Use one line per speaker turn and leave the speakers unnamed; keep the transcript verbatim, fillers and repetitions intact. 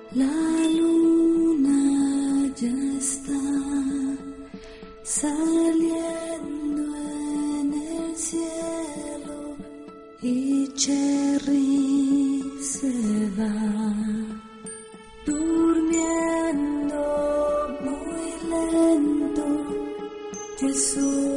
La luna ya está saliendo en el cielo y Cherry se va durmiendo muy lento. Jesús